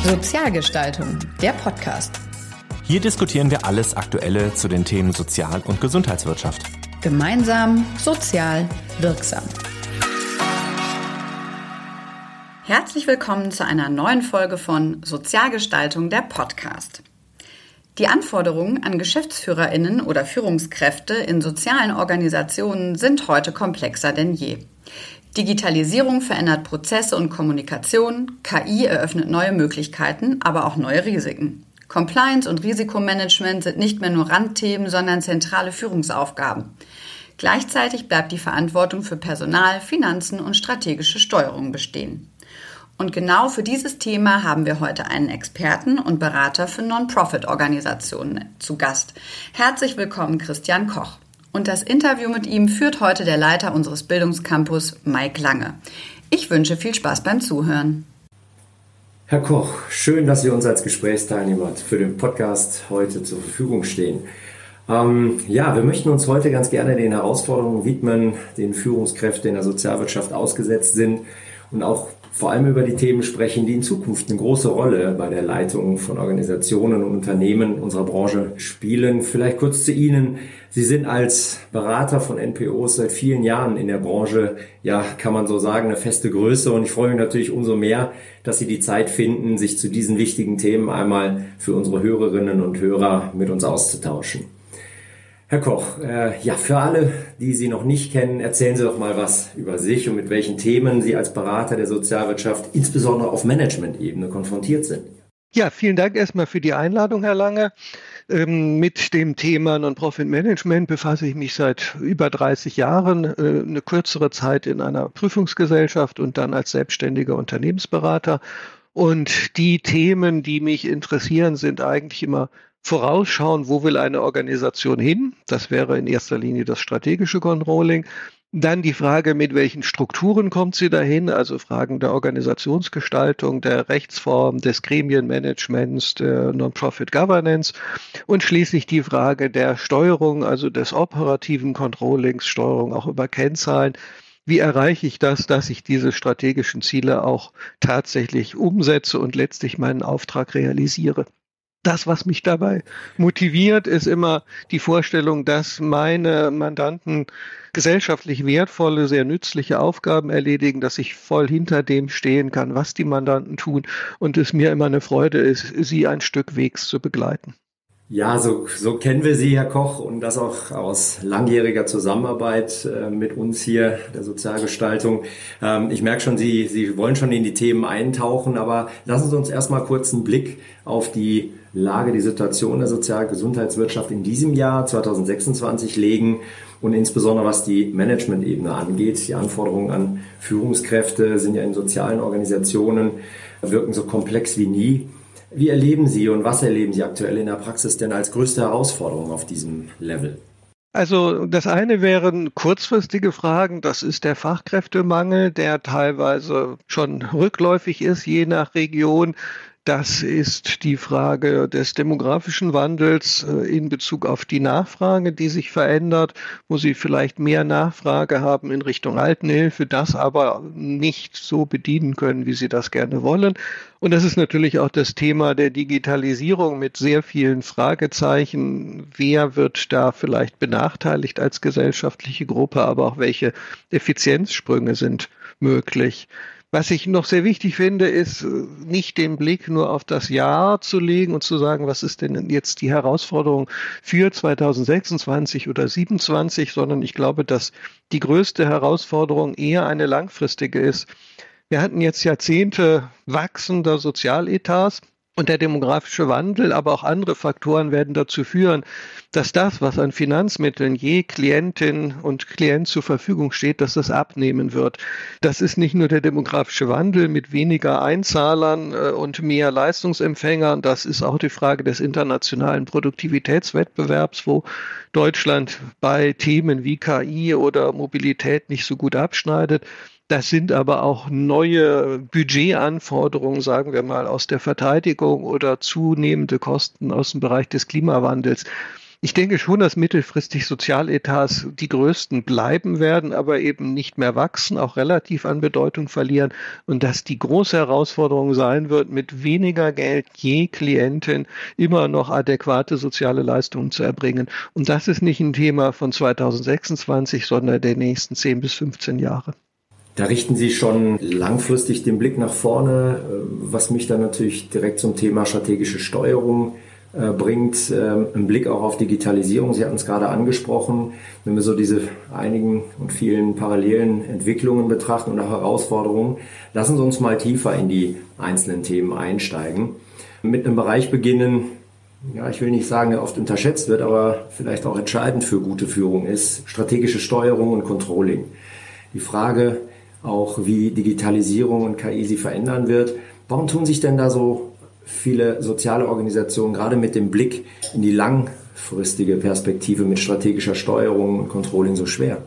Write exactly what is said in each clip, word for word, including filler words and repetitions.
Sozialgestaltung, der Podcast. Hier diskutieren wir alles Aktuelle zu den Themen Sozial- und Gesundheitswirtschaft. Gemeinsam, sozial, wirksam. Herzlich willkommen zu einer neuen Folge von Sozialgestaltung, der Podcast. Die Anforderungen an GeschäftsführerInnen oder Führungskräfte in sozialen Organisationen sind heute komplexer denn je. Digitalisierung verändert Prozesse und Kommunikation, K I eröffnet neue Möglichkeiten, aber auch neue Risiken. Compliance und Risikomanagement sind nicht mehr nur Randthemen, sondern zentrale Führungsaufgaben. Gleichzeitig bleibt die Verantwortung für Personal, Finanzen und strategische Steuerung bestehen. Und genau für dieses Thema haben wir heute einen Experten und Berater für Non-Profit-Organisationen zu Gast. Herzlich willkommen, Christian Koch. Und das Interview mit ihm führt heute der Leiter unseres Bildungscampus, Mike Lange. Ich wünsche viel Spaß beim Zuhören. Herr Koch, schön, dass Sie uns als Gesprächsteilnehmer für den Podcast heute zur Verfügung stehen. Ähm, ja, wir möchten uns heute ganz gerne den Herausforderungen widmen, denen Führungskräfte in der Sozialwirtschaft ausgesetzt sind und auch vor allem über die Themen sprechen, die in Zukunft eine große Rolle bei der Leitung von Organisationen und Unternehmen unserer Branche spielen. Vielleicht kurz zu Ihnen. Sie sind als Berater von N P Os seit vielen Jahren in der Branche, ja, kann man so sagen, eine feste Größe. Und ich freue mich natürlich umso mehr, dass Sie die Zeit finden, sich zu diesen wichtigen Themen einmal für unsere Hörerinnen und Hörer mit uns auszutauschen. Herr Koch, äh, ja, für alle, die Sie noch nicht kennen, erzählen Sie doch mal was über sich und mit welchen Themen Sie als Berater der Sozialwirtschaft insbesondere auf Management-Ebene konfrontiert sind. Ja, vielen Dank erstmal für die Einladung, Herr Lange. Ähm, mit dem Thema Non-Profit-Management befasse ich mich seit über dreißig Jahren, äh, eine kürzere Zeit in einer Prüfungsgesellschaft und dann als selbstständiger Unternehmensberater. Und die Themen, die mich interessieren, sind eigentlich immer vorausschauen, wo will eine Organisation hin? Das wäre in erster Linie das strategische Controlling. Dann die Frage, mit welchen Strukturen kommt sie dahin? Also Fragen der Organisationsgestaltung, der Rechtsform, des Gremienmanagements, der Non-Profit Governance und schließlich die Frage der Steuerung, also des operativen Controllings, Steuerung auch über Kennzahlen. Wie erreiche ich das, dass ich diese strategischen Ziele auch tatsächlich umsetze und letztlich meinen Auftrag realisiere? Das, was mich dabei motiviert, ist immer die Vorstellung, dass meine Mandanten gesellschaftlich wertvolle, sehr nützliche Aufgaben erledigen, dass ich voll hinter dem stehen kann, was die Mandanten tun und es mir immer eine Freude ist, sie ein Stück Wegs zu begleiten. Ja, so, so kennen wir Sie, Herr Koch, und das auch aus langjähriger Zusammenarbeit äh, mit uns hier, der Sozialgestaltung. Ähm, ich merke schon, Sie, Sie wollen schon in die Themen eintauchen, aber lassen Sie uns erstmal kurz einen Blick auf die Lage, die Situation der Sozial-Gesundheitswirtschaft in diesem Jahr zwanzig sechsundzwanzig legen und insbesondere was die Management-Ebene angeht. Die Anforderungen an Führungskräfte sind ja in sozialen Organisationen, wirken so komplex wie nie. Wie erleben Sie und was erleben Sie aktuell in der Praxis denn als größte Herausforderung auf diesem Level? Also das eine wären kurzfristige Fragen, das ist der Fachkräftemangel, der teilweise schon rückläufig ist, je nach Region. Das ist die Frage des demografischen Wandels in Bezug auf die Nachfrage, die sich verändert, wo Sie vielleicht mehr Nachfrage haben in Richtung Altenhilfe, das aber nicht so bedienen können, wie Sie das gerne wollen. Und das ist natürlich auch das Thema der Digitalisierung mit sehr vielen Fragezeichen. Wer wird da vielleicht benachteiligt als gesellschaftliche Gruppe, aber auch welche Effizienzsprünge sind möglich? Was ich noch sehr wichtig finde, ist nicht den Blick nur auf das Jahr zu legen und zu sagen, was ist denn jetzt die Herausforderung für zwanzig sechsundzwanzig oder siebenundzwanzig, sondern ich glaube, dass die größte Herausforderung eher eine langfristige ist. Wir hatten jetzt Jahrzehnte wachsender Sozialetats. Und der demografische Wandel, aber auch andere Faktoren werden dazu führen, dass das, was an Finanzmitteln je Klientin und Klient zur Verfügung steht, dass das abnehmen wird. Das ist nicht nur der demografische Wandel mit weniger Einzahlern und mehr Leistungsempfängern, das ist auch die Frage des internationalen Produktivitätswettbewerbs, wo Deutschland bei Themen wie K I oder Mobilität nicht so gut abschneidet. Das sind aber auch neue Budgetanforderungen, sagen wir mal, aus der Verteidigung oder zunehmende Kosten aus dem Bereich des Klimawandels. Ich denke schon, dass mittelfristig Sozialetats die größten bleiben werden, aber eben nicht mehr wachsen, auch relativ an Bedeutung verlieren und dass die große Herausforderung sein wird, mit weniger Geld je Klientin immer noch adäquate soziale Leistungen zu erbringen. Und das ist nicht ein Thema von zweitausendsechsundzwanzig, sondern der nächsten zehn bis fünfzehn Jahre. Da richten Sie schon langfristig den Blick nach vorne, was mich dann natürlich direkt zum Thema strategische Steuerung bringt, einen Blick auch auf Digitalisierung. Sie hatten es gerade angesprochen. Wenn wir so diese einigen und vielen parallelen Entwicklungen betrachten und auch Herausforderungen, lassen Sie uns mal tiefer in die einzelnen Themen einsteigen. Mit einem Bereich beginnen, ja, ich will nicht sagen, der oft unterschätzt wird, aber vielleicht auch entscheidend für gute Führung ist, strategische Steuerung und Controlling. Die Frage auch, wie Digitalisierung und K I sie verändern wird. Warum tun sich denn da so viele soziale Organisationen gerade mit dem Blick in die langfristige Perspektive mit strategischer Steuerung und Controlling so schwer?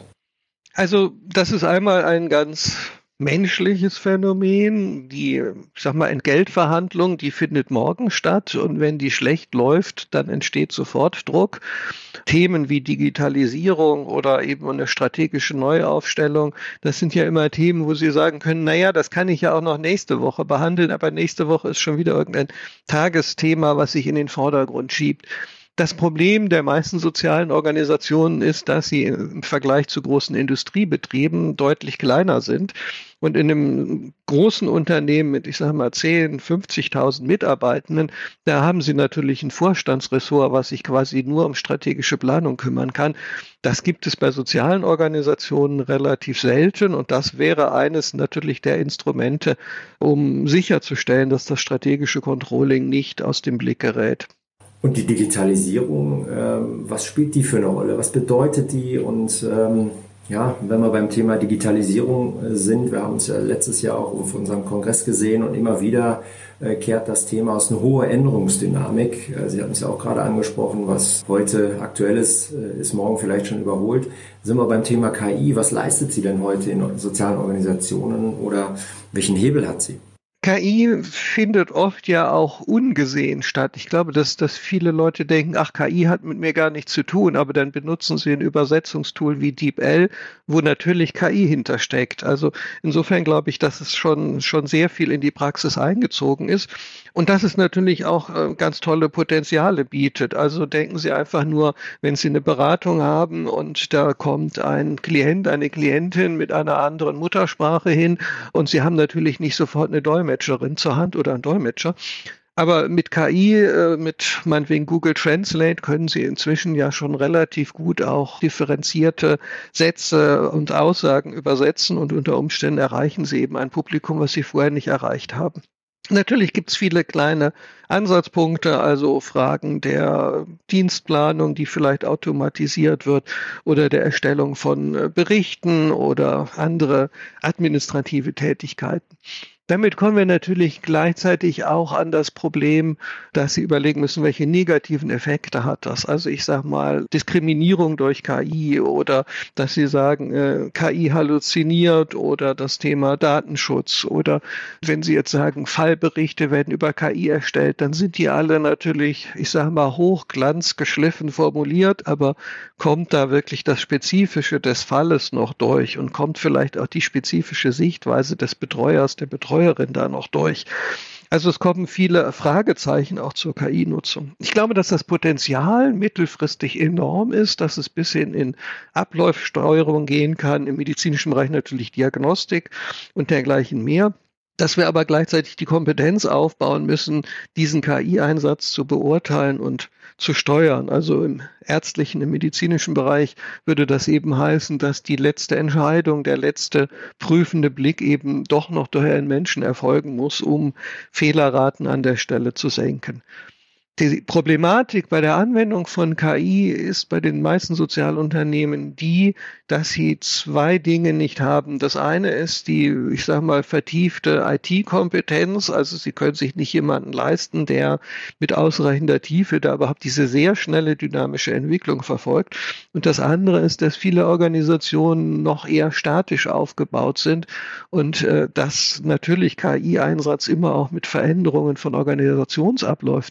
Also das ist einmal ein ganz menschliches Phänomen. Die, ich sag mal, Entgeltverhandlung, die findet morgen statt und wenn die schlecht läuft, dann entsteht sofort Druck. Themen wie Digitalisierung oder eben eine strategische Neuaufstellung, das sind ja immer Themen, wo Sie sagen können, naja, das kann ich ja auch noch nächste Woche behandeln, aber nächste Woche ist schon wieder irgendein Tagesthema, was sich in den Vordergrund schiebt. Das Problem der meisten sozialen Organisationen ist, dass sie im Vergleich zu großen Industriebetrieben deutlich kleiner sind. Und in einem großen Unternehmen mit, ich sage mal, zehn, fünfzigtausend Mitarbeitenden, da haben sie natürlich ein Vorstandsressort, was sich quasi nur um strategische Planung kümmern kann. Das gibt es bei sozialen Organisationen relativ selten. Und das wäre eines natürlich der Instrumente, um sicherzustellen, dass das strategische Controlling nicht aus dem Blick gerät. Und die Digitalisierung, ähm, was spielt die für eine Rolle? Was bedeutet die? Und ähm, ja, wenn wir beim Thema Digitalisierung sind, wir haben uns ja letztes Jahr auch auf unserem Kongress gesehen und immer wieder äh, kehrt das Thema aus eine hohe Änderungsdynamik. Äh, Sie hatten es ja auch gerade angesprochen, was heute aktuell ist, äh, ist morgen vielleicht schon überholt. Sind wir beim Thema K I. Was leistet sie denn heute in sozialen Organisationen oder welchen Hebel hat sie? K I findet oft ja auch ungesehen statt. Ich glaube, dass, dass viele Leute denken, ach, K I hat mit mir gar nichts zu tun, aber dann benutzen sie ein Übersetzungstool wie DeepL, wo natürlich K I hintersteckt. Also insofern glaube ich, dass es schon, schon sehr viel in die Praxis eingezogen ist und dass es natürlich auch äh, ganz tolle Potenziale bietet. Also denken Sie einfach nur, wenn Sie eine Beratung haben und da kommt ein Klient, eine Klientin mit einer anderen Muttersprache hin und Sie haben natürlich nicht sofort eine Dolmetscherin zur Hand oder ein Dolmetscher. Aber mit K I, mit meinetwegen Google Translate, können Sie inzwischen ja schon relativ gut auch differenzierte Sätze und Aussagen übersetzen und unter Umständen erreichen Sie eben ein Publikum, was Sie vorher nicht erreicht haben. Natürlich gibt es viele kleine Ansatzpunkte, also Fragen der Dienstplanung, die vielleicht automatisiert wird oder der Erstellung von Berichten oder andere administrative Tätigkeiten. Damit kommen wir natürlich gleichzeitig auch an das Problem, dass Sie überlegen müssen, welche negativen Effekte hat das. Also ich sage mal Diskriminierung durch K I oder dass Sie sagen, äh, K I halluziniert oder das Thema Datenschutz oder wenn Sie jetzt sagen, Fallberichte werden über K I erstellt, dann sind die alle natürlich, ich sage mal, hochglanzgeschliffen formuliert, aber kommt da wirklich das Spezifische des Falles noch durch und kommt vielleicht auch die spezifische Sichtweise des Betreuers, der Betreuerin da noch durch. Also es kommen viele Fragezeichen auch zur K I-Nutzung. Ich glaube, dass das Potenzial mittelfristig enorm ist, dass es bis hin in Abläufsteuerung gehen kann, im medizinischen Bereich natürlich Diagnostik und dergleichen mehr. Dass wir aber gleichzeitig die Kompetenz aufbauen müssen, diesen K I-Einsatz zu beurteilen und zu steuern. Also im ärztlichen, im medizinischen Bereich würde das eben heißen, dass die letzte Entscheidung, der letzte prüfende Blick eben doch noch durch einen Menschen erfolgen muss, um Fehlerraten an der Stelle zu senken. Die Problematik bei der Anwendung von K I ist bei den meisten Sozialunternehmen die, dass sie zwei Dinge nicht haben. Das eine ist die, ich sage mal, vertiefte I T-Kompetenz. Also sie können sich nicht jemanden leisten, der mit ausreichender Tiefe da überhaupt diese sehr schnelle dynamische Entwicklung verfolgt. Und das andere ist, dass viele Organisationen noch eher statisch aufgebaut sind und äh, dass natürlich K I-Einsatz immer auch mit Veränderungen von Organisationsabläufen zusammenhängt.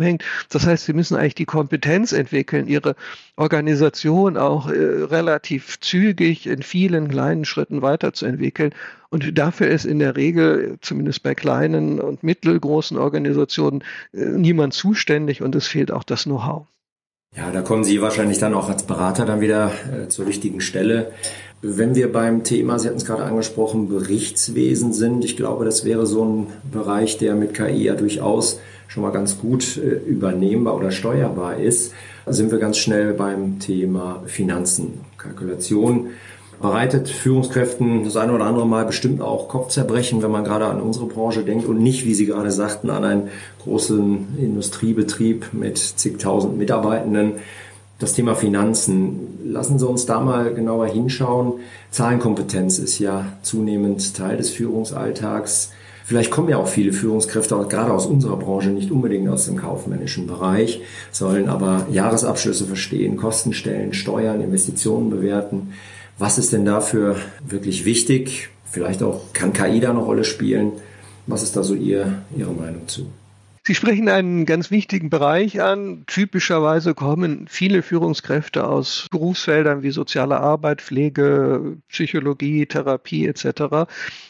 zusammenhängt. Das heißt, sie müssen eigentlich die Kompetenz entwickeln, ihre Organisation auch äh, relativ zügig in vielen kleinen Schritten weiterzuentwickeln. Und dafür ist in der Regel, zumindest bei kleinen und mittelgroßen Organisationen, äh, niemand zuständig und es fehlt auch das Know-how. Ja, da kommen Sie wahrscheinlich dann auch als Berater dann wieder äh, zur richtigen Stelle. Wenn wir beim Thema, Sie hatten es gerade angesprochen, Berichtswesen sind, ich glaube, das wäre so ein Bereich, der mit K I ja durchaus schon mal ganz gut äh, übernehmbar oder steuerbar ist, sind wir ganz schnell beim Thema Finanzen. Kalkulation bereitet Führungskräften das eine oder andere Mal bestimmt auch Kopfzerbrechen, wenn man gerade an unsere Branche denkt und nicht, wie Sie gerade sagten, an einen großen Industriebetrieb mit zigtausend Mitarbeitenden. Das Thema Finanzen, lassen Sie uns da mal genauer hinschauen. Zahlenkompetenz ist ja zunehmend Teil des Führungsalltags. Vielleicht kommen ja auch viele Führungskräfte, auch gerade aus unserer Branche, nicht unbedingt aus dem kaufmännischen Bereich, sollen aber Jahresabschlüsse verstehen, Kosten stellen, Steuern, Investitionen bewerten. Was ist denn dafür wirklich wichtig? Vielleicht auch kann K I da eine Rolle spielen. Was ist da so Ihr, Ihre Meinung zu? Sie sprechen einen ganz wichtigen Bereich an. Typischerweise kommen viele Führungskräfte aus Berufsfeldern wie soziale Arbeit, Pflege, Psychologie, Therapie et cetera,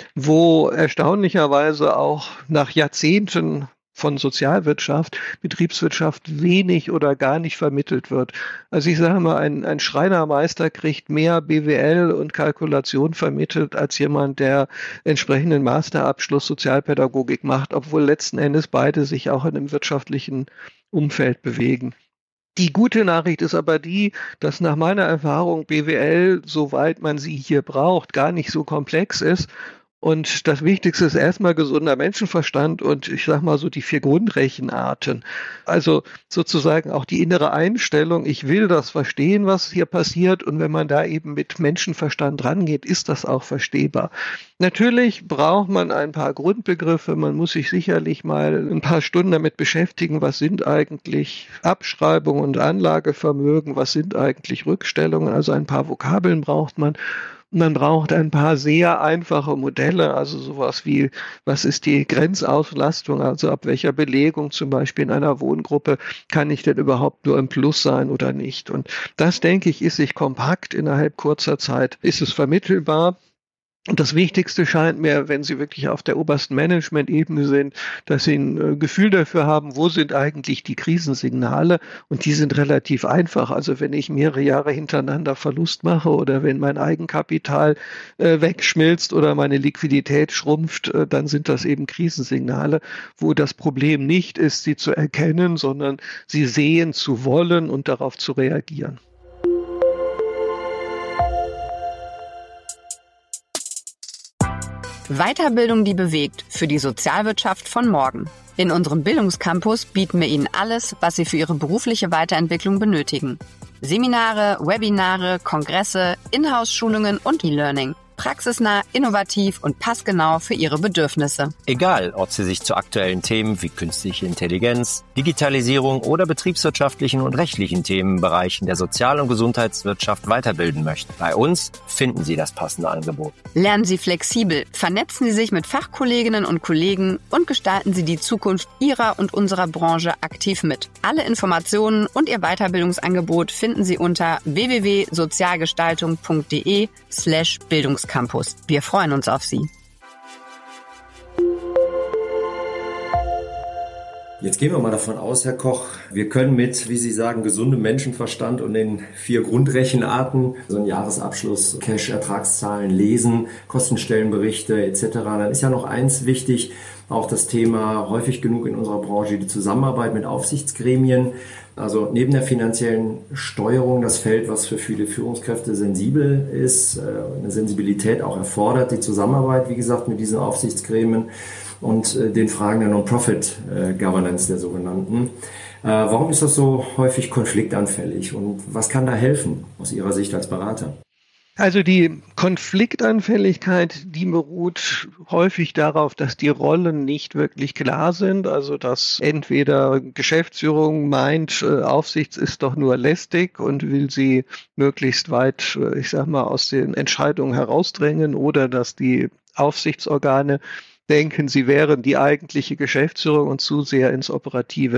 wo erstaunlicherweise auch nach Jahrzehnten von Sozialwirtschaft, Betriebswirtschaft wenig oder gar nicht vermittelt wird. Also ich sage mal, ein, ein Schreinermeister kriegt mehr B W L und Kalkulation vermittelt als jemand, der entsprechenden Masterabschluss Sozialpädagogik macht, obwohl letzten Endes beide sich auch in einem wirtschaftlichen Umfeld bewegen. Die gute Nachricht ist aber die, dass nach meiner Erfahrung B W L, soweit man sie hier braucht, gar nicht so komplex ist. Und das Wichtigste ist erstmal gesunder Menschenverstand und ich sag mal so die vier Grundrechenarten. Also sozusagen auch die innere Einstellung, ich will das verstehen, was hier passiert und wenn man da eben mit Menschenverstand rangeht, ist das auch verstehbar. Natürlich braucht man ein paar Grundbegriffe, man muss sich sicherlich mal ein paar Stunden damit beschäftigen, was sind eigentlich Abschreibungen und Anlagevermögen, was sind eigentlich Rückstellungen, also ein paar Vokabeln braucht man. Man braucht ein paar sehr einfache Modelle, also sowas wie, was ist die Grenzauslastung, also ab welcher Belegung zum Beispiel in einer Wohngruppe kann ich denn überhaupt nur im Plus sein oder nicht. Und das, denke ich, ist sich kompakt innerhalb kurzer Zeit, ist es vermittelbar. Und das Wichtigste scheint mir, wenn Sie wirklich auf der obersten Management-Ebene sind, dass Sie ein Gefühl dafür haben, wo sind eigentlich die Krisensignale und die sind relativ einfach. Also wenn ich mehrere Jahre hintereinander Verlust mache oder wenn mein Eigenkapital äh, wegschmilzt oder meine Liquidität schrumpft, äh, dann sind das eben Krisensignale, wo das Problem nicht ist, sie zu erkennen, sondern sie sehen zu wollen und darauf zu reagieren. Weiterbildung, die bewegt, für die Sozialwirtschaft von morgen. In unserem Bildungscampus bieten wir Ihnen alles, was Sie für Ihre berufliche Weiterentwicklung benötigen. Seminare, Webinare, Kongresse, Inhouse-Schulungen und E-Learning. Praxisnah, innovativ und passgenau für Ihre Bedürfnisse. Egal, ob Sie sich zu aktuellen Themen wie künstliche Intelligenz, Digitalisierung oder betriebswirtschaftlichen und rechtlichen Themenbereichen der Sozial- und Gesundheitswirtschaft weiterbilden möchten. Bei uns finden Sie das passende Angebot. Lernen Sie flexibel, vernetzen Sie sich mit Fachkolleginnen und Kollegen und gestalten Sie die Zukunft Ihrer und unserer Branche aktiv mit. Alle Informationen und Ihr Weiterbildungsangebot finden Sie unter w w w punkt sozialgestaltung punkt d e slash Bildungscampus. Wir freuen uns auf Sie. Jetzt gehen wir mal davon aus, Herr Koch, wir können mit, wie Sie sagen, gesundem Menschenverstand und den vier Grundrechenarten, so einen Jahresabschluss, Cash, Ertragszahlen lesen, Kostenstellenberichte et cetera. Dann ist ja noch eins wichtig, auch das Thema häufig genug in unserer Branche, die Zusammenarbeit mit Aufsichtsgremien. Also neben der finanziellen Steuerung das Feld, was für viele Führungskräfte sensibel ist, eine Sensibilität auch erfordert, die Zusammenarbeit, wie gesagt, mit diesen Aufsichtsgremien und den Fragen der Non-Profit-Governance der sogenannten. Warum ist das so häufig konfliktanfällig und was kann da helfen aus Ihrer Sicht als Berater? Also die Konfliktanfälligkeit, die beruht häufig darauf, dass die Rollen nicht wirklich klar sind. Also dass entweder Geschäftsführung meint, Aufsicht ist doch nur lästig und will sie möglichst weit, ich sag mal, aus den Entscheidungen herausdrängen, oder dass die Aufsichtsorgane denken, sie wären die eigentliche Geschäftsführung und zu sehr ins Operative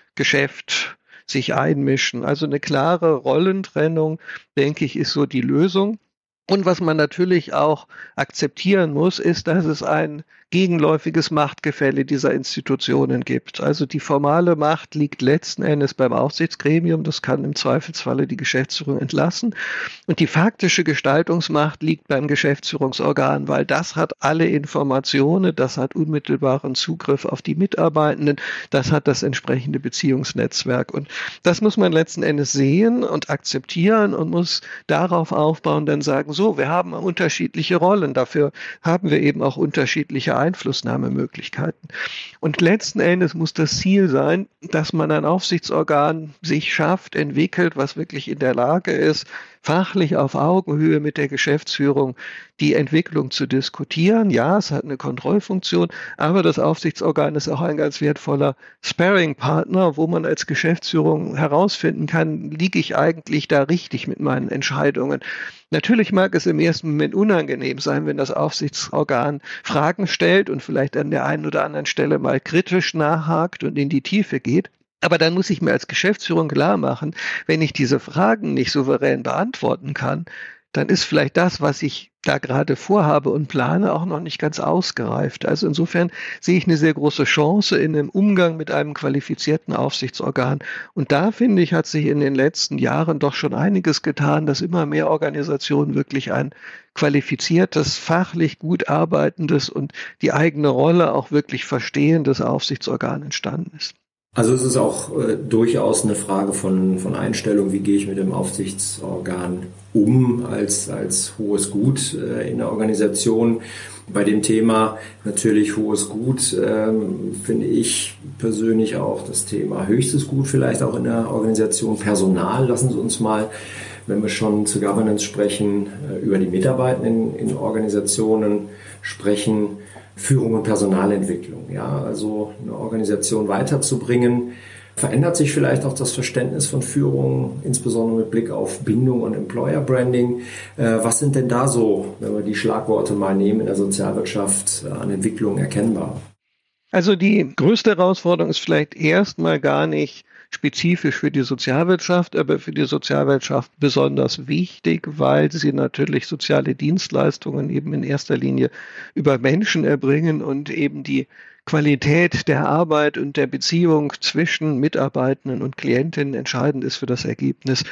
Geschäft sich einmischen. Also eine klare Rollentrennung, denke ich, ist so die Lösung. Und was man natürlich auch akzeptieren muss, ist, dass es ein gegenläufiges Machtgefälle dieser Institutionen gibt. Also die formale Macht liegt letzten Endes beim Aufsichtsgremium, das kann im Zweifelsfalle die Geschäftsführung entlassen. Und die faktische Gestaltungsmacht liegt beim Geschäftsführungsorgan, weil das hat alle Informationen, das hat unmittelbaren Zugriff auf die Mitarbeitenden, das hat das entsprechende Beziehungsnetzwerk. Und das muss man letzten Endes sehen und akzeptieren und muss darauf aufbauen, dann sagen, so, wir haben unterschiedliche Rollen, dafür haben wir eben auch unterschiedliche Einflussnahmemöglichkeiten. Und letzten Endes muss das Ziel sein, dass man ein Aufsichtsorgan sich schafft, entwickelt, was wirklich in der Lage ist, fachlich auf Augenhöhe mit der Geschäftsführung die Entwicklung zu diskutieren. Ja, es hat eine Kontrollfunktion, aber das Aufsichtsorgan ist auch ein ganz wertvoller Sparring-Partner, wo man als Geschäftsführung herausfinden kann, liege ich eigentlich da richtig mit meinen Entscheidungen. Natürlich mag es im ersten Moment unangenehm sein, wenn das Aufsichtsorgan Fragen stellt und vielleicht an der einen oder anderen Stelle mal kritisch nachhakt und in die Tiefe geht. Aber dann muss ich mir als Geschäftsführung klar machen, wenn ich diese Fragen nicht souverän beantworten kann, dann ist vielleicht das, was ich da gerade vorhabe und plane, auch noch nicht ganz ausgereift. Also insofern sehe ich eine sehr große Chance in dem Umgang mit einem qualifizierten Aufsichtsorgan. Und da, finde ich, hat sich in den letzten Jahren doch schon einiges getan, dass immer mehr Organisationen wirklich ein qualifiziertes, fachlich gut arbeitendes und die eigene Rolle auch wirklich verstehendes Aufsichtsorgan entstanden ist. Also es ist auch äh, durchaus eine Frage von, von Einstellung, wie gehe ich mit dem Aufsichtsorgan um als, als hohes Gut äh, in der Organisation. Bei dem Thema natürlich hohes Gut ähm, finde ich persönlich auch das Thema höchstes Gut vielleicht auch in der Organisation. Personal, lassen Sie uns mal, wenn wir schon zu Governance sprechen, äh, über die Mitarbeitenden in, in Organisationen sprechen. Führung und Personalentwicklung, ja, also eine Organisation weiterzubringen. Verändert sich vielleicht auch das Verständnis von Führung, insbesondere mit Blick auf Bindung und Employer Branding. Äh, was sind denn da so, wenn wir die Schlagworte mal nehmen, in der Sozialwirtschaft an Entwicklung erkennbar? Also die größte Herausforderung ist vielleicht erstmal gar nicht spezifisch für die Sozialwirtschaft, aber für die Sozialwirtschaft besonders wichtig, weil sie natürlich soziale Dienstleistungen eben in erster Linie über Menschen erbringen und eben die Qualität der Arbeit und der Beziehung zwischen Mitarbeitenden und Klientinnen entscheidend ist für das Ergebnis.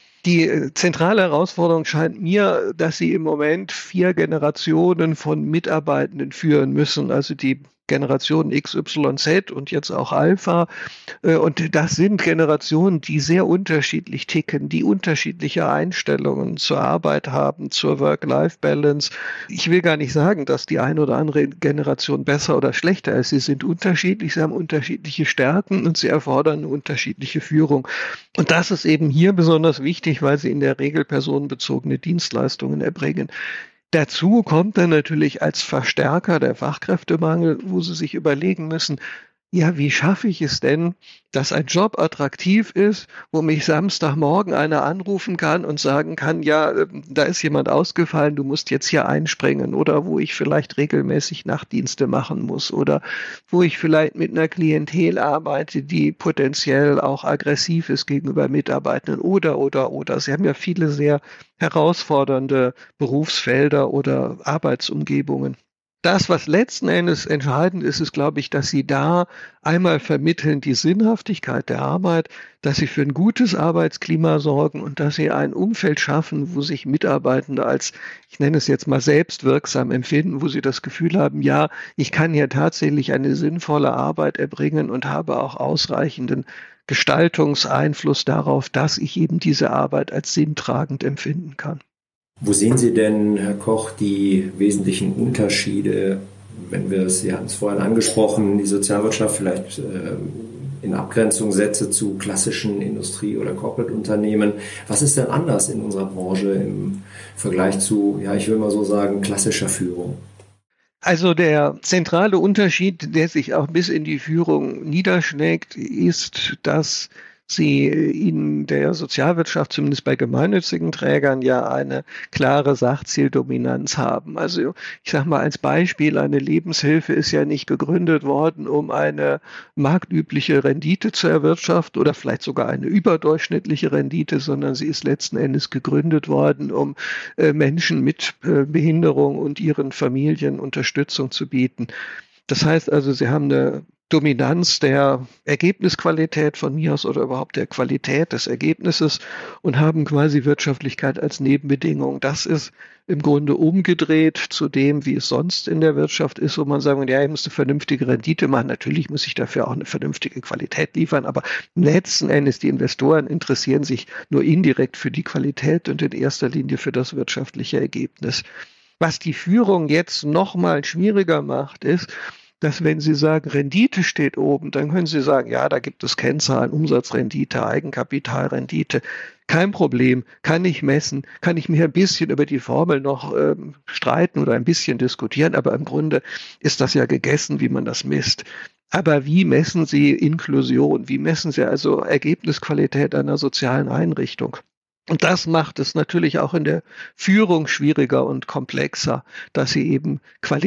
Die zentrale Herausforderung scheint mir, dass sie im Moment vier Generationen von Mitarbeitenden führen müssen, also die Generation X, Y, Z und jetzt auch Alpha. Und das sind Generationen, die sehr unterschiedlich ticken, die unterschiedliche Einstellungen zur Arbeit haben, zur Work-Life-Balance. Ich will gar nicht sagen, dass die eine oder andere Generation besser oder schlechter ist. Sie sind unterschiedlich, sie haben unterschiedliche Stärken und sie erfordern eine unterschiedliche Führung. Und das ist eben hier besonders wichtig, weil sie in der Regel personenbezogene Dienstleistungen erbringen. Dazu kommt dann natürlich als Verstärker der Fachkräftemangel, wo Sie sich überlegen müssen, ja, wie schaffe ich es denn, dass ein Job attraktiv ist, wo mich Samstagmorgen einer anrufen kann und sagen kann, ja, da ist jemand ausgefallen, du musst jetzt hier einspringen, oder wo ich vielleicht regelmäßig Nachtdienste machen muss oder wo ich vielleicht mit einer Klientel arbeite, die potenziell auch aggressiv ist gegenüber Mitarbeitenden oder, oder, oder. Sie haben ja viele sehr herausfordernde Berufsfelder oder Arbeitsumgebungen. Das, was letzten Endes entscheidend ist, ist, glaube ich, dass Sie da einmal vermitteln die Sinnhaftigkeit der Arbeit, dass Sie für ein gutes Arbeitsklima sorgen und dass Sie ein Umfeld schaffen, wo sich Mitarbeitende als, ich nenne es jetzt mal selbstwirksam empfinden, wo sie das Gefühl haben, ja, ich kann hier tatsächlich eine sinnvolle Arbeit erbringen und habe auch ausreichenden Gestaltungseinfluss darauf, dass ich eben diese Arbeit als sinntragend empfinden kann. Wo sehen Sie denn, Herr Koch, die wesentlichen Unterschiede, wenn wir es, Sie hatten es vorhin angesprochen, die Sozialwirtschaft vielleicht äh, in Abgrenzung setze zu klassischen Industrie- oder Corporate-Unternehmen. Was ist denn anders in unserer Branche im Vergleich zu, ja, ich will mal so sagen, klassischer Führung? Also der zentrale Unterschied, der sich auch bis in die Führung niederschlägt, ist, dass Sie in der Sozialwirtschaft, zumindest bei gemeinnützigen Trägern, ja eine klare Sachzieldominanz haben. Also ich sage mal als Beispiel, eine Lebenshilfe ist ja nicht gegründet worden, um eine marktübliche Rendite zu erwirtschaften oder vielleicht sogar eine überdurchschnittliche Rendite, sondern sie ist letzten Endes gegründet worden, um äh, Menschen mit äh, Behinderung und ihren Familien Unterstützung zu bieten. Das heißt also, sie haben eine Dominanz der Ergebnisqualität von mir aus oder überhaupt der Qualität des Ergebnisses und haben quasi Wirtschaftlichkeit als Nebenbedingung. Das ist im Grunde umgedreht zu dem, wie es sonst in der Wirtschaft ist, wo man sagen, ja, ich muss eine vernünftige Rendite machen. Natürlich muss ich dafür auch eine vernünftige Qualität liefern, aber letzten Endes die Investoren interessieren sich nur indirekt für die Qualität und in erster Linie für das wirtschaftliche Ergebnis. Was die Führung jetzt noch mal schwieriger macht, ist, dass wenn Sie sagen, Rendite steht oben, dann können Sie sagen, ja, da gibt es Kennzahlen, Umsatzrendite, Eigenkapitalrendite. Kein Problem, kann ich messen, kann ich mir ein bisschen über die Formel noch ähm, streiten oder ein bisschen diskutieren, aber im Grunde ist das ja gegessen, wie man das misst. Aber wie messen Sie Inklusion? Wie messen Sie also Ergebnisqualität einer sozialen Einrichtung? Und das macht es natürlich auch in der Führung schwieriger und komplexer, dass sie eben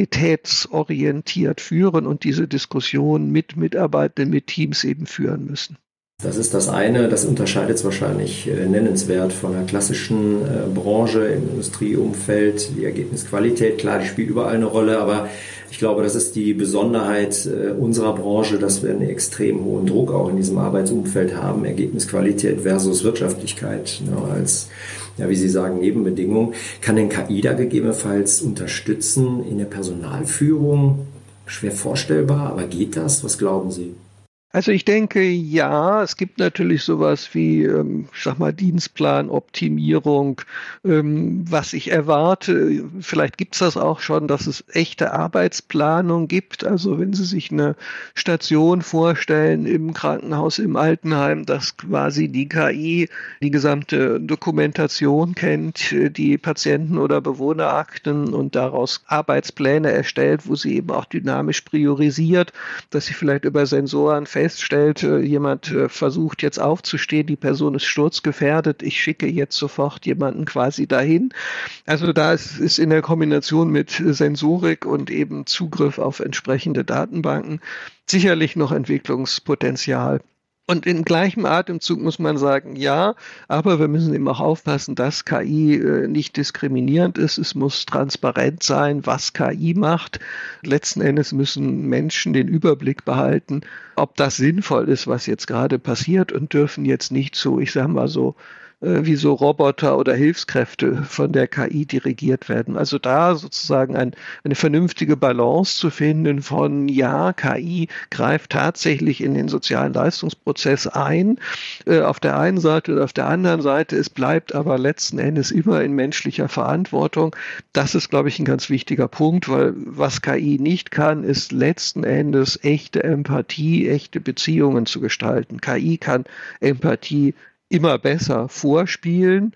qualitätsorientiert führen und diese Diskussion mit Mitarbeitenden, mit Teams eben führen müssen. Das ist das eine, das unterscheidet es wahrscheinlich äh, nennenswert von der klassischen äh, Branche im Industrieumfeld. Die Ergebnisqualität, klar, die spielt überall eine Rolle, aber ich glaube, das ist die Besonderheit äh, unserer Branche, dass wir einen extrem hohen Druck auch in diesem Arbeitsumfeld haben, Ergebnisqualität versus Wirtschaftlichkeit, ne, als, ja, wie Sie sagen, Nebenbedingung. Kann denn K I da gegebenenfalls unterstützen in der Personalführung? Schwer vorstellbar, aber geht das? Was glauben Sie? Also ich denke, ja, es gibt natürlich sowas wie, ähm, ich sag mal, Dienstplanoptimierung, ähm, was ich erwarte. Vielleicht gibt's das auch schon, dass es echte Arbeitsplanung gibt. Also wenn Sie sich eine Station vorstellen im Krankenhaus, im Altenheim, dass quasi die K I die gesamte Dokumentation kennt, die Patienten- oder Bewohnerakten und daraus Arbeitspläne erstellt, wo sie eben auch dynamisch priorisiert, dass sie vielleicht über Sensoren feststellt, feststellt, jemand versucht jetzt aufzustehen, die Person ist sturzgefährdet, ich schicke jetzt sofort jemanden quasi dahin. Also da ist, ist in der Kombination mit Sensorik und eben Zugriff auf entsprechende Datenbanken sicherlich noch Entwicklungspotenzial. Und im gleichen Atemzug muss man sagen, ja, aber wir müssen eben auch aufpassen, dass K I äh, nicht diskriminierend ist. Es muss transparent sein, was K I macht. Letzten Endes müssen Menschen den Überblick behalten, ob das sinnvoll ist, was jetzt gerade passiert und dürfen jetzt nicht so, ich sag mal so, wie so Roboter oder Hilfskräfte von der K I dirigiert werden. Also da sozusagen ein, eine vernünftige Balance zu finden von, ja, K I greift tatsächlich in den sozialen Leistungsprozess ein, äh, auf der einen Seite und auf der anderen Seite, es bleibt aber letzten Endes immer in menschlicher Verantwortung. Das ist, glaube ich, ein ganz wichtiger Punkt, weil was K I nicht kann, ist letzten Endes echte Empathie, echte Beziehungen zu gestalten. K I kann Empathie immer besser vorspielen,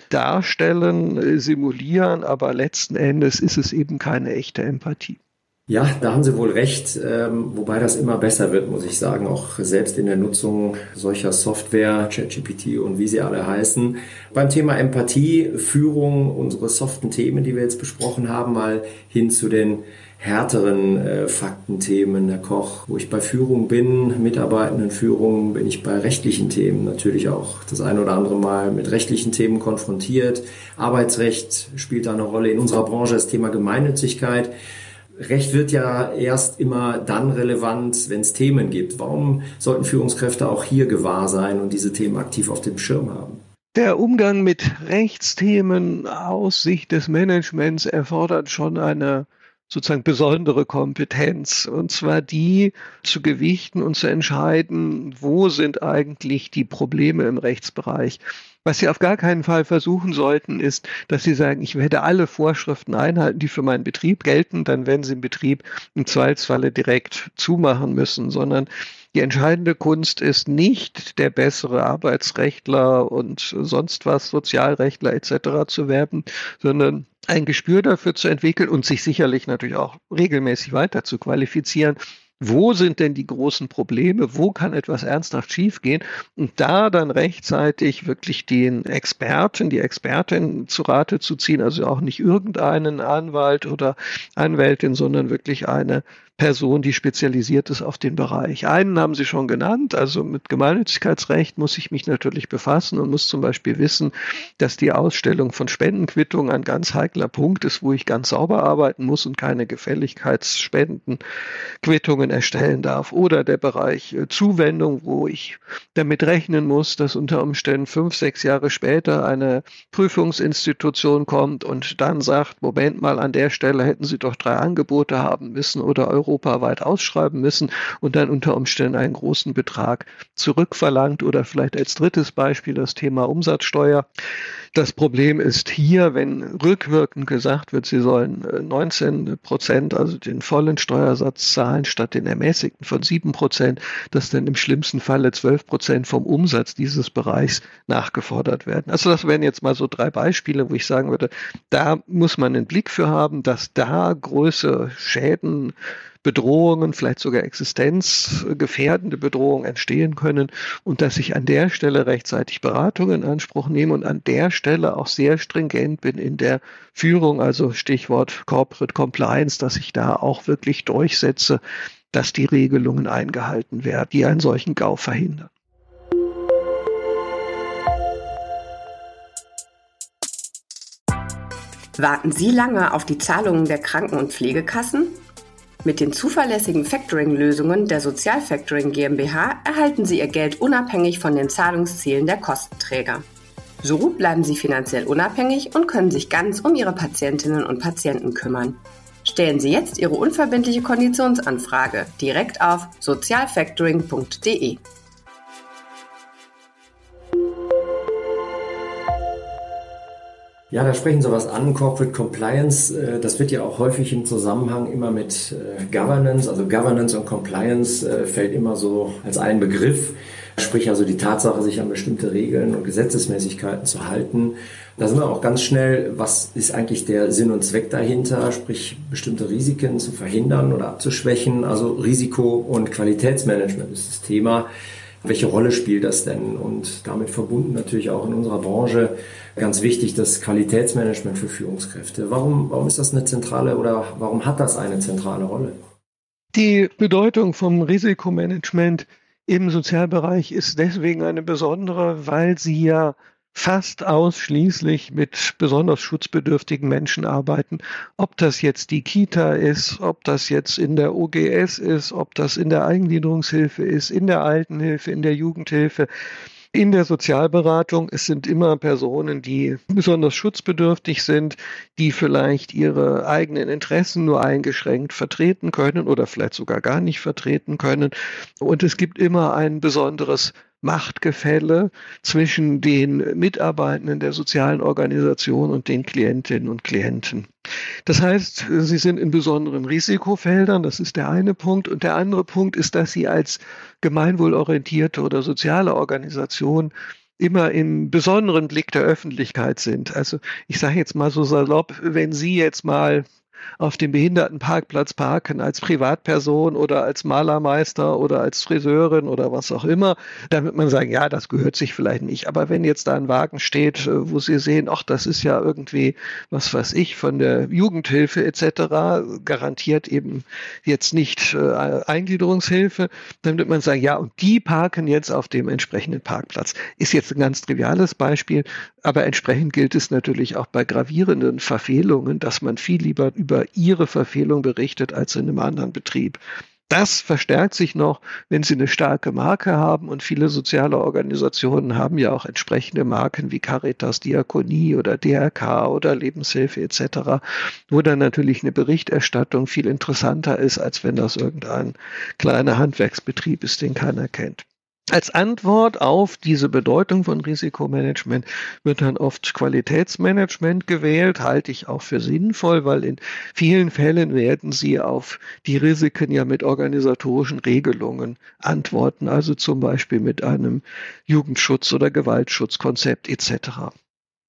darstellen, simulieren, aber letzten Endes ist es eben keine echte Empathie. Ja, da haben Sie wohl recht, ähm, wobei das immer besser wird, muss ich sagen, auch selbst in der Nutzung solcher Software, ChatGPT und wie sie alle heißen. Beim Thema Empathie, Führung, unsere soften Themen, die wir jetzt besprochen haben, mal hin zu den härteren äh, Faktenthemen, Herr Koch. Wo ich bei Führung bin, Mitarbeitendenführung, bin ich bei rechtlichen Themen natürlich auch das ein oder andere Mal mit rechtlichen Themen konfrontiert. Arbeitsrecht spielt da eine Rolle. In unserer Branche das Thema Gemeinnützigkeit. Recht wird ja erst immer dann relevant, wenn es Themen gibt. Warum sollten Führungskräfte auch hier gewahr sein und diese Themen aktiv auf dem Schirm haben? Der Umgang mit Rechtsthemen aus Sicht des Managements erfordert schon eine sozusagen besondere Kompetenz, und zwar die zu gewichten und zu entscheiden, wo sind eigentlich die Probleme im Rechtsbereich. Was Sie auf gar keinen Fall versuchen sollten, ist, dass Sie sagen, ich werde alle Vorschriften einhalten, die für meinen Betrieb gelten, dann werden Sie den Betrieb im Zweifelsfalle direkt zumachen müssen, sondern die entscheidende Kunst ist nicht, der bessere Arbeitsrechtler und sonst was, Sozialrechtler et cetera zu werden, sondern ein Gespür dafür zu entwickeln und sich sicherlich natürlich auch regelmäßig weiter zu qualifizieren. Wo sind denn die großen Probleme? Wo kann etwas ernsthaft schiefgehen? Und da dann rechtzeitig wirklich den Experten, die Expertin zu Rate zu ziehen, also auch nicht irgendeinen Anwalt oder Anwältin, sondern wirklich eine Person, die spezialisiert ist auf den Bereich. Einen haben Sie schon genannt, also mit Gemeinnützigkeitsrecht muss ich mich natürlich befassen und muss zum Beispiel wissen, dass die Ausstellung von Spendenquittungen ein ganz heikler Punkt ist, wo ich ganz sauber arbeiten muss und keine Gefälligkeitsspendenquittungen erstellen darf. Oder der Bereich Zuwendung, wo ich damit rechnen muss, dass unter Umständen fünf, sechs Jahre später eine Prüfungsinstitution kommt und dann sagt, Moment mal, an der Stelle hätten Sie doch drei Angebote haben müssen oder europaweit ausschreiben müssen und dann unter Umständen einen großen Betrag zurückverlangt. Oder vielleicht als drittes Beispiel das Thema Umsatzsteuer. Das Problem ist hier, wenn rückwirkend gesagt wird, Sie sollen neunzehn Prozent, also den vollen Steuersatz zahlen, statt den ermäßigten von sieben Prozent, dass dann im schlimmsten Falle zwölf Prozent vom Umsatz dieses Bereichs nachgefordert werden. Also das wären jetzt mal so drei Beispiele, wo ich sagen würde, da muss man einen Blick für haben, dass da große Schäden, Bedrohungen, vielleicht sogar existenzgefährdende Bedrohungen entstehen können und dass ich an der Stelle rechtzeitig Beratung in Anspruch nehme und an der Stelle auch sehr stringent bin in der Führung, also Stichwort Corporate Compliance, dass ich da auch wirklich durchsetze, dass die Regelungen eingehalten werden, die einen solchen GAU verhindern. Warten Sie lange auf die Zahlungen der Kranken- und Pflegekassen? Mit den zuverlässigen Factoring-Lösungen der Sozialfactoring GmbH erhalten Sie Ihr Geld unabhängig von den Zahlungszielen der Kostenträger. So bleiben Sie finanziell unabhängig und können sich ganz um Ihre Patientinnen und Patienten kümmern. Stellen Sie jetzt Ihre unverbindliche Konditionsanfrage direkt auf sozialfactoring punkt de. Ja, da sprechen Sie was an, Corporate Compliance. Das wird ja auch häufig im Zusammenhang immer mit Governance, also Governance und Compliance fällt immer so als ein Begriff. Sprich also die Tatsache, sich an bestimmte Regeln und Gesetzesmäßigkeiten zu halten. Da sind wir auch ganz schnell, was ist eigentlich der Sinn und Zweck dahinter, sprich bestimmte Risiken zu verhindern oder abzuschwächen. Also Risiko- und Qualitätsmanagement ist das Thema. Welche Rolle spielt das denn? Und damit verbunden natürlich auch in unserer Branche ganz wichtig das Qualitätsmanagement für Führungskräfte. Warum, warum ist das eine zentrale oder warum hat das eine zentrale Rolle? Die Bedeutung vom Risikomanagement im Sozialbereich ist deswegen eine besondere, weil sie ja fast ausschließlich mit besonders schutzbedürftigen Menschen arbeiten. Ob das jetzt die Kita ist, ob das jetzt in der O G S ist, ob das in der Eingliederungshilfe ist, in der Altenhilfe, in der Jugendhilfe, in der Sozialberatung. Es sind immer Personen, die besonders schutzbedürftig sind, die vielleicht ihre eigenen Interessen nur eingeschränkt vertreten können oder vielleicht sogar gar nicht vertreten können. Und es gibt immer ein besonderes Machtgefälle zwischen den Mitarbeitenden der sozialen Organisation und den Klientinnen und Klienten. Das heißt, sie sind in besonderen Risikofeldern, das ist der eine Punkt. Und der andere Punkt ist, dass sie als gemeinwohlorientierte oder soziale Organisation immer im besonderen Blick der Öffentlichkeit sind. Also ich sage jetzt mal so salopp, wenn Sie jetzt mal auf dem Behindertenparkplatz parken als Privatperson oder als Malermeister oder als Friseurin oder was auch immer, dann wird man sagen, ja, das gehört sich vielleicht nicht. Aber wenn jetzt da ein Wagen steht, wo Sie sehen, ach, das ist ja irgendwie, was weiß ich, von der Jugendhilfe et cetera, garantiert eben jetzt nicht äh, Eingliederungshilfe, dann wird man sagen, ja, und die parken jetzt auf dem entsprechenden Parkplatz. Ist jetzt ein ganz triviales Beispiel, aber entsprechend gilt es natürlich auch bei gravierenden Verfehlungen, dass man viel lieber über ihre Verfehlung berichtet als in einem anderen Betrieb. Das verstärkt sich noch, wenn Sie eine starke Marke haben, und viele soziale Organisationen haben ja auch entsprechende Marken wie Caritas, Diakonie oder D R K oder Lebenshilfe et cetera, wo dann natürlich eine Berichterstattung viel interessanter ist, als wenn das irgendein kleiner Handwerksbetrieb ist, den keiner kennt. Als Antwort auf diese Bedeutung von Risikomanagement wird dann oft Qualitätsmanagement gewählt, halte ich auch für sinnvoll, weil in vielen Fällen werden Sie auf die Risiken ja mit organisatorischen Regelungen antworten, also zum Beispiel mit einem Jugendschutz- oder Gewaltschutzkonzept et cetera.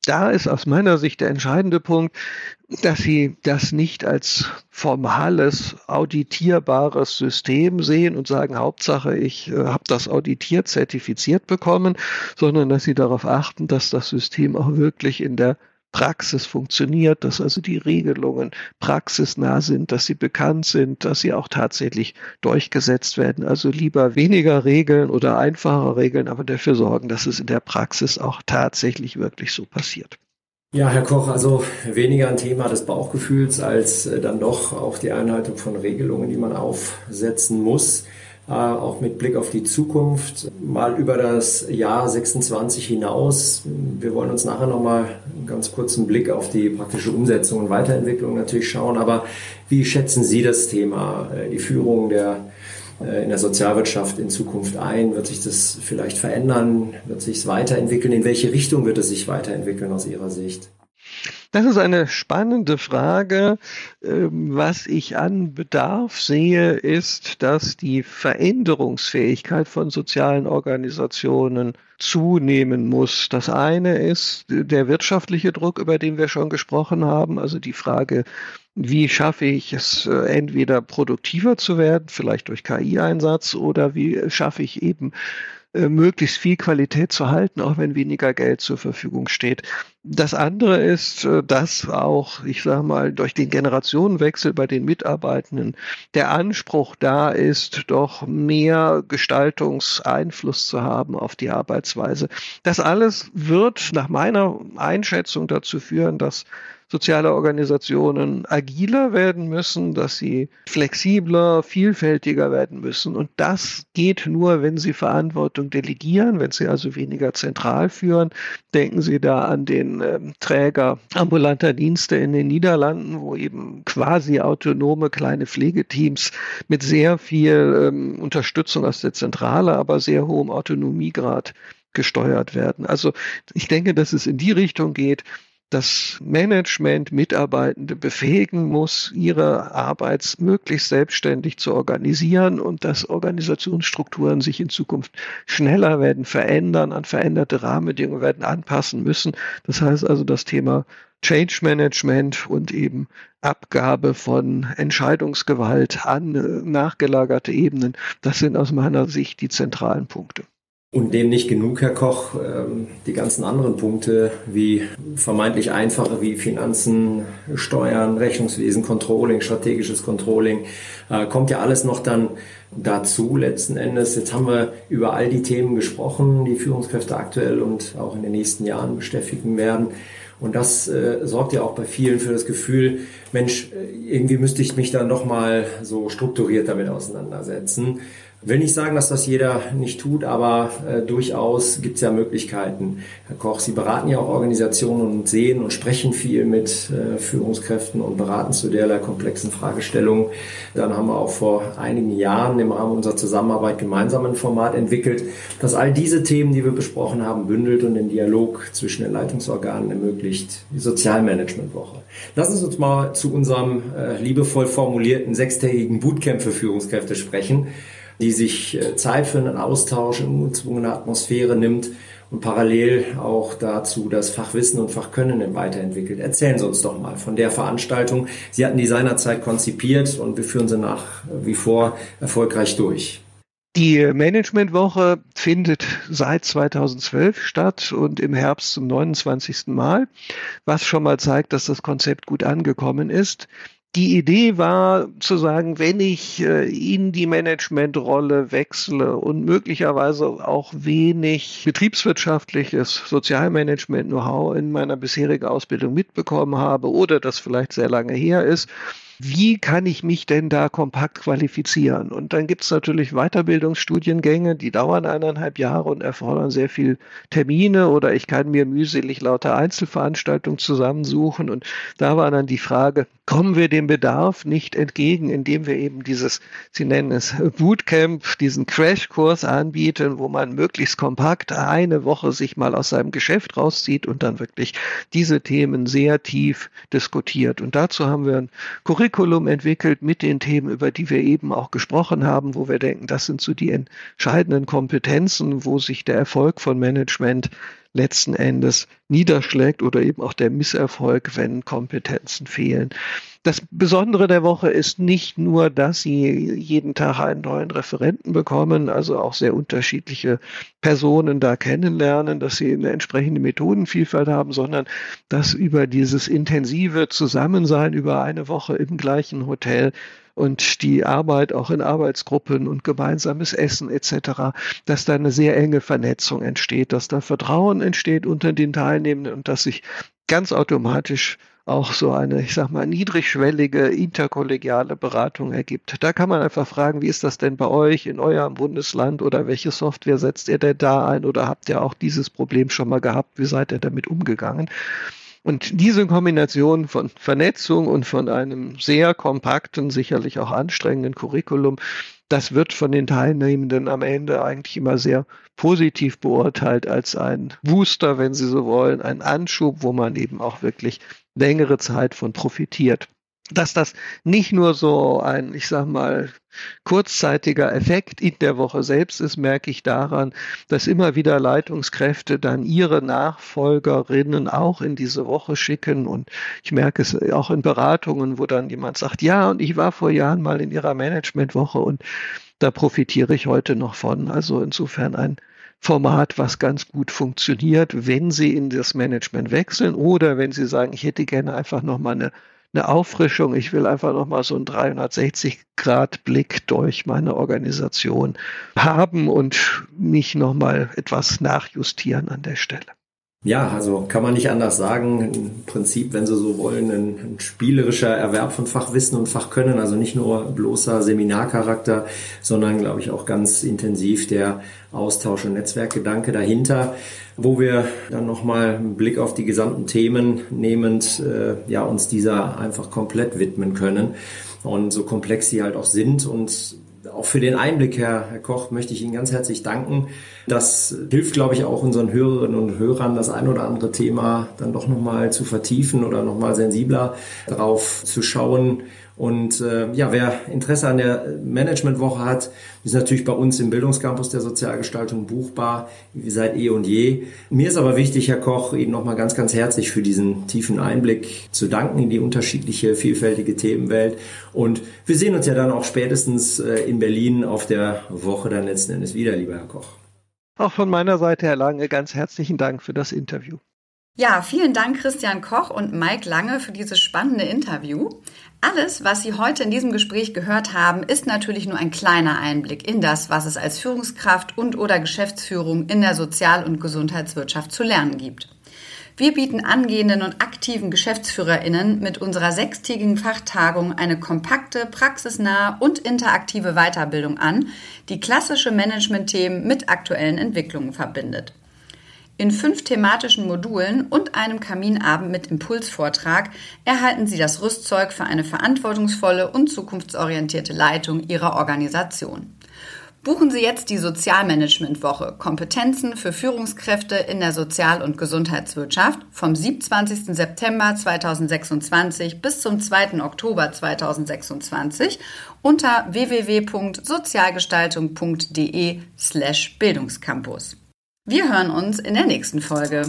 da ist aus meiner Sicht der entscheidende Punkt, dass Sie das nicht als formales, auditierbares System sehen und sagen, Hauptsache, ich äh, habe das auditiert, zertifiziert bekommen, sondern dass Sie darauf achten, dass das System auch wirklich in der Praxis funktioniert, dass also die Regelungen praxisnah sind, dass sie bekannt sind, dass sie auch tatsächlich durchgesetzt werden. Also lieber weniger Regeln oder einfache Regeln, aber dafür sorgen, dass es in der Praxis auch tatsächlich wirklich so passiert. Ja, Herr Koch, also weniger ein Thema des Bauchgefühls als äh, dann doch auch die Einhaltung von Regelungen, die man aufsetzen muss. Äh, auch mit Blick auf die Zukunft, mal über das Jahr sechsundzwanzig hinaus. Wir wollen uns nachher nochmal einen ganz kurzen Blick auf die praktische Umsetzung und Weiterentwicklung natürlich schauen. Aber wie schätzen Sie das Thema, äh, die Führung der, äh, in der Sozialwirtschaft in Zukunft ein? Wird sich das vielleicht verändern? Wird sich es weiterentwickeln? In welche Richtung wird es sich weiterentwickeln aus Ihrer Sicht? Das ist eine spannende Frage. Was ich an Bedarf sehe, ist, dass die Veränderungsfähigkeit von sozialen Organisationen zunehmen muss. Das eine ist der wirtschaftliche Druck, über den wir schon gesprochen haben, also die Frage, wie schaffe ich es, entweder produktiver zu werden, vielleicht durch K I-Einsatz, oder wie schaffe ich eben möglichst viel Qualität zu halten, auch wenn weniger Geld zur Verfügung steht. Das andere ist, dass auch, ich sage mal, durch den Generationenwechsel bei den Mitarbeitenden der Anspruch da ist, doch mehr Gestaltungseinfluss zu haben auf die Arbeitsweise. Das alles wird nach meiner Einschätzung dazu führen, dass soziale Organisationen agiler werden müssen, dass sie flexibler, vielfältiger werden müssen. Und das geht nur, wenn sie Verantwortung delegieren, wenn sie also weniger zentral führen. Denken Sie da an den äh, Träger ambulanter Dienste in den Niederlanden, wo eben quasi autonome kleine Pflegeteams mit sehr viel ähm, Unterstützung aus der Zentrale, aber sehr hohem Autonomiegrad gesteuert werden. Also ich denke, dass es in die Richtung geht, das Management Mitarbeitende befähigen muss, ihre Arbeit möglichst selbstständig zu organisieren und dass Organisationsstrukturen sich in Zukunft schneller werden verändern, an veränderte Rahmenbedingungen werden anpassen müssen. Das heißt also das Thema Change Management und eben Abgabe von Entscheidungsgewalt an nachgelagerte Ebenen, das sind aus meiner Sicht die zentralen Punkte. Und dem nicht genug, Herr Koch, die ganzen anderen Punkte wie vermeintlich einfache wie Finanzen, Steuern, Rechnungswesen, Controlling, strategisches Controlling, kommt ja alles noch dann dazu letzten Endes. Jetzt haben wir über all die Themen gesprochen, die Führungskräfte aktuell und auch in den nächsten Jahren beschäftigen werden. Und das äh, sorgt ja auch bei vielen für das Gefühl, Mensch, irgendwie müsste ich mich dann doch mal so strukturiert damit auseinandersetzen. Will nicht sagen, dass das jeder nicht tut, aber äh, durchaus gibt es ja Möglichkeiten. Herr Koch, Sie beraten ja auch Organisationen und sehen und sprechen viel mit äh, Führungskräften und beraten zu derlei komplexen Fragestellungen. Dann haben wir auch vor einigen Jahren im Rahmen unserer Zusammenarbeit gemeinsam ein Format entwickelt, das all diese Themen, die wir besprochen haben, bündelt und den Dialog zwischen den Leitungsorganen ermöglicht. Die Sozialmanagementwoche. Lassen Sie uns mal zu unserem äh, liebevoll formulierten sechstägigen Bootcamp für Führungskräfte sprechen, die sich Zeit für einen Austausch in ungezwungener Atmosphäre nimmt und parallel auch dazu das Fachwissen und Fachkönnen weiterentwickelt. Erzählen Sie uns doch mal von der Veranstaltung. Sie hatten die seinerzeit konzipiert und wir führen sie nach wie vor erfolgreich durch. Die Managementwoche findet seit zweitausendzwölf statt und im Herbst zum neunundzwanzigsten Mal, was schon mal zeigt, dass das Konzept gut angekommen ist. Die Idee war zu sagen, wenn ich in die Managementrolle wechsle und möglicherweise auch wenig betriebswirtschaftliches Sozialmanagement-Know-how in meiner bisherigen Ausbildung mitbekommen habe oder das vielleicht sehr lange her ist, wie kann ich mich denn da kompakt qualifizieren? Und dann gibt es natürlich Weiterbildungsstudiengänge, die dauern eineinhalb Jahre und erfordern sehr viel Termine oder ich kann mir mühselig lauter Einzelveranstaltungen zusammensuchen. Und da war dann die Frage, kommen wir dem Bedarf nicht entgegen, indem wir eben dieses, Sie nennen es Bootcamp, diesen Crashkurs anbieten, wo man möglichst kompakt eine Woche sich mal aus seinem Geschäft rauszieht und dann wirklich diese Themen sehr tief diskutiert. Und dazu haben wir ein Curriculum entwickelt mit den Themen, über die wir eben auch gesprochen haben, wo wir denken, das sind so die entscheidenden Kompetenzen, wo sich der Erfolg von Management letzten Endes niederschlägt oder eben auch der Misserfolg, wenn Kompetenzen fehlen. Das Besondere der Woche ist nicht nur, dass Sie jeden Tag einen neuen Referenten bekommen, also auch sehr unterschiedliche Personen da kennenlernen, dass Sie eine entsprechende Methodenvielfalt haben, sondern dass über dieses intensive Zusammensein über eine Woche im gleichen Hotel und die Arbeit auch in Arbeitsgruppen und gemeinsames Essen et cetera, dass da eine sehr enge Vernetzung entsteht, dass da Vertrauen entsteht unter den Teilnehmenden und dass sich ganz automatisch auch so eine, ich sag mal, niedrigschwellige, interkollegiale Beratung ergibt. Da kann man einfach fragen, wie ist das denn bei euch in eurem Bundesland oder welche Software setzt ihr denn da ein oder habt ihr auch dieses Problem schon mal gehabt? Wie seid ihr damit umgegangen? Und diese Kombination von Vernetzung und von einem sehr kompakten, sicherlich auch anstrengenden Curriculum, das wird von den Teilnehmenden am Ende eigentlich immer sehr positiv beurteilt als ein Booster, wenn Sie so wollen, ein Anschub, wo man eben auch wirklich längere Zeit von profitiert. Dass das nicht nur so ein, ich sag mal, kurzzeitiger Effekt in der Woche selbst ist, merke ich daran, dass immer wieder Leitungskräfte dann ihre Nachfolgerinnen auch in diese Woche schicken. Und ich merke es auch in Beratungen, wo dann jemand sagt, ja, und ich war vor Jahren mal in Ihrer Managementwoche und da profitiere ich heute noch von. Also insofern ein Format, was ganz gut funktioniert, wenn Sie in das Management wechseln oder wenn Sie sagen, ich hätte gerne einfach nochmal eine eine Auffrischung. Ich will einfach nochmal so einen dreihundertsechzig Grad Blick durch meine Organisation haben und mich nochmal etwas nachjustieren an der Stelle. Ja, also kann man nicht anders sagen. Im Prinzip, wenn Sie so wollen, ein, ein spielerischer Erwerb von Fachwissen und Fachkönnen, also nicht nur bloßer Seminarcharakter, sondern, glaube ich, auch ganz intensiv der Austausch- und Netzwerkgedanke dahinter, wo wir dann nochmal einen Blick auf die gesamten Themen nehmend, äh, ja, uns dieser einfach komplett widmen können. Und so komplex sie halt auch sind und auch für den Einblick, Herr, Herr Koch, möchte ich Ihnen ganz herzlich danken. Das hilft, glaube ich, auch unseren Hörerinnen und Hörern, das ein oder andere Thema dann doch nochmal zu vertiefen oder nochmal sensibler drauf zu schauen. Und äh, ja, wer Interesse an der Managementwoche hat, ist natürlich bei uns im Bildungscampus der Sozialgestaltung buchbar, wie seit eh und je. Mir ist aber wichtig, Herr Koch, Ihnen nochmal ganz, ganz herzlich für diesen tiefen Einblick zu danken in die unterschiedliche, vielfältige Themenwelt. Und wir sehen uns ja dann auch spätestens äh, in Berlin auf der Woche dann letzten Endes wieder, lieber Herr Koch. Auch von meiner Seite, Herr Lange, ganz herzlichen Dank für das Interview. Ja, vielen Dank Christian Koch und Mike Lange für dieses spannende Interview. Alles, was Sie heute in diesem Gespräch gehört haben, ist natürlich nur ein kleiner Einblick in das, was es als Führungskraft und oder Geschäftsführung in der Sozial- und Gesundheitswirtschaft zu lernen gibt. Wir bieten angehenden und aktiven GeschäftsführerInnen mit unserer sechstägigen Fachtagung eine kompakte, praxisnahe und interaktive Weiterbildung an, die klassische Managementthemen mit aktuellen Entwicklungen verbindet. In fünf thematischen Modulen und einem Kaminabend mit Impulsvortrag erhalten Sie das Rüstzeug für eine verantwortungsvolle und zukunftsorientierte Leitung Ihrer Organisation. Buchen Sie jetzt die Sozialmanagement-Woche Kompetenzen für Führungskräfte in der Sozial- und Gesundheitswirtschaft vom siebenundzwanzigsten September zweitausendsechsundzwanzig bis zum zweiten Oktober zweitausendsechsundzwanzig unter w w w punkt sozialgestaltung punkt d e slash Bildungscampus. Wir hören uns in der nächsten Folge.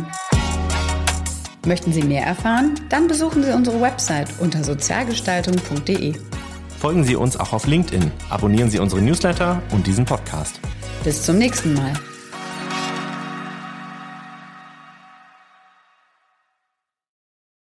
Möchten Sie mehr erfahren? Dann besuchen Sie unsere Website unter sozialgestaltung punkt d e. Folgen Sie uns auch auf LinkedIn, abonnieren Sie unsere Newsletter und diesen Podcast. Bis zum nächsten Mal.